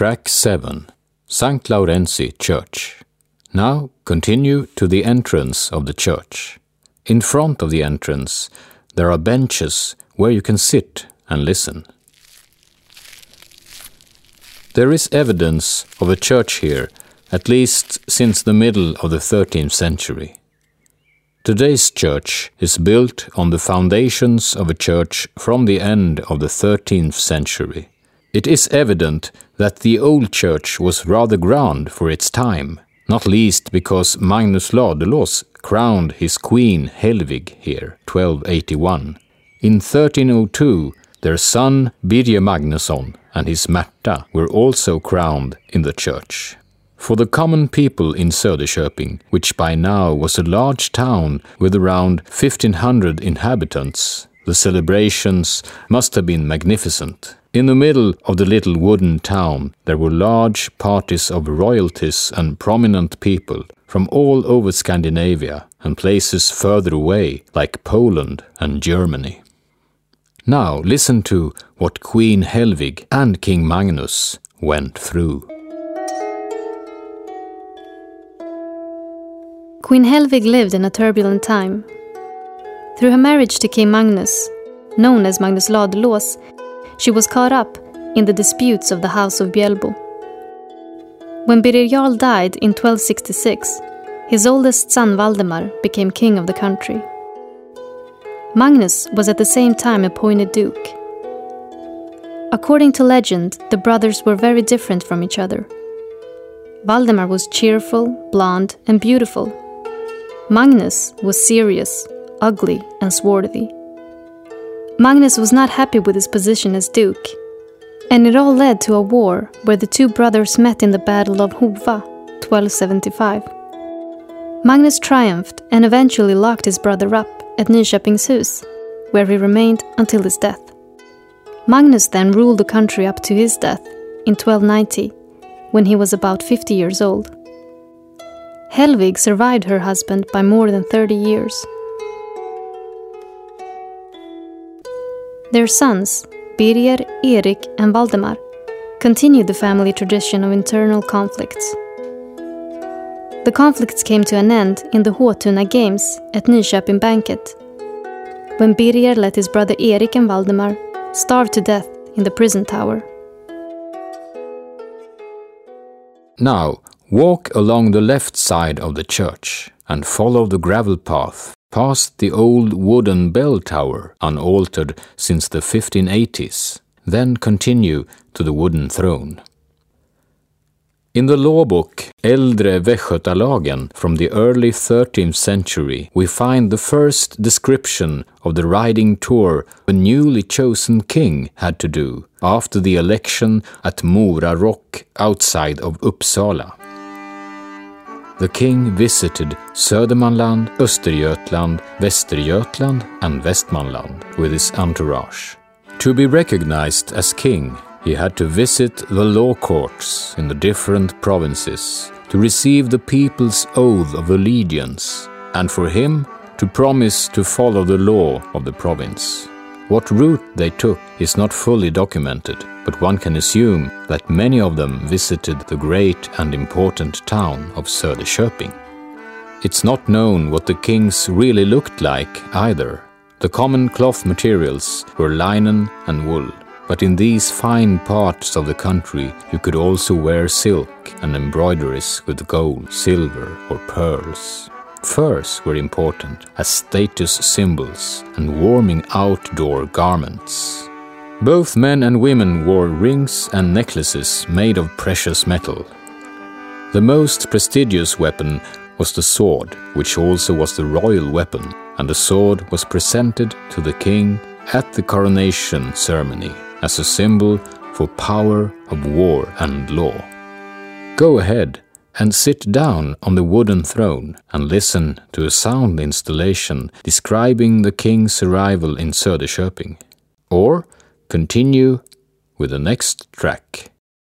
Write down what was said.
Track 7, St. Laurenzi Church. Now continue to the entrance of the church. In front of the entrance, there are benches where you can sit and listen. There is evidence of a church here, at least since the middle of the 13th century. Today's church is built on the foundations of a church from the end of the 13th century. It is evident that the old church was rather grand for its time, not least because Magnus Ladulås crowned his queen Helvig here, 1281. In 1302, their son Birger Magnusson and his Märta were also crowned in the church. For the common people in Söderköping, which by now was a large town with around 1,500 inhabitants, the celebrations must have been magnificent. In the middle of the little wooden town, there were large parties of royalties and prominent people from all over Scandinavia and places further away, like Poland and Germany. Now listen to what Queen Helvig and King Magnus went through. Queen Helvig lived in a turbulent time. Through her marriage to King Magnus, known as Magnus Ladulås, she was caught up in the disputes of the House of Bjälbo. When Birger Jarl died in 1266, his oldest son Valdemar became king of the country. Magnus was at the same time appointed duke. According to legend, the brothers were very different from each other. Valdemar was cheerful, blonde, and beautiful. Magnus was serious, ugly, and swarthy. Magnus was not happy with his position as duke, and it all led to a war where the two brothers met in the Battle of Hova, 1275. Magnus triumphed and eventually locked his brother up at Nyköpingshus, where he remained until his death. Magnus then ruled the country up to his death in 1290, when he was about 50 years old. Helvig survived her husband by more than 30 years. Their sons, Birger, Erik, and Valdemar, continued the family tradition of internal conflicts. The conflicts came to an end in the Håtuna Games at Nyköping Banket, when Birger let his brother Erik and Valdemar starve to death in the prison tower. Now, walk along the left side of the church and follow the gravel path past the old wooden bell tower, unaltered since the 1580s, then continue to the wooden throne. In the law book Äldre Västgötalagen from the early 13th century, we find the first description of the riding tour a newly chosen king had to do after the election at Mora Rock outside of Uppsala. The king visited Södermanland, Östergötland, Västergötland and Västmanland with his entourage. To be recognized as king, he had to visit the law courts in the different provinces to receive the people's oath of allegiance, and for him to promise to follow the law of the province. What route they took is not fully documented, but one can assume that many of them visited the great and important town of Söderköping. It's not known what the kings really looked like either. The common cloth materials were linen and wool. But in these fine parts of the country you could also wear silk and embroideries with gold, silver or pearls. Furs were important as status symbols and warming outdoor garments. Both men and women wore rings and necklaces made of precious metal. The most prestigious weapon was the sword, which also was the royal weapon, and the sword was presented to the king at the coronation ceremony as a symbol for power of war and law. Go ahead and sit down on the wooden throne and listen to a sound installation describing the king's arrival in Söderköping. Or continue with the next track.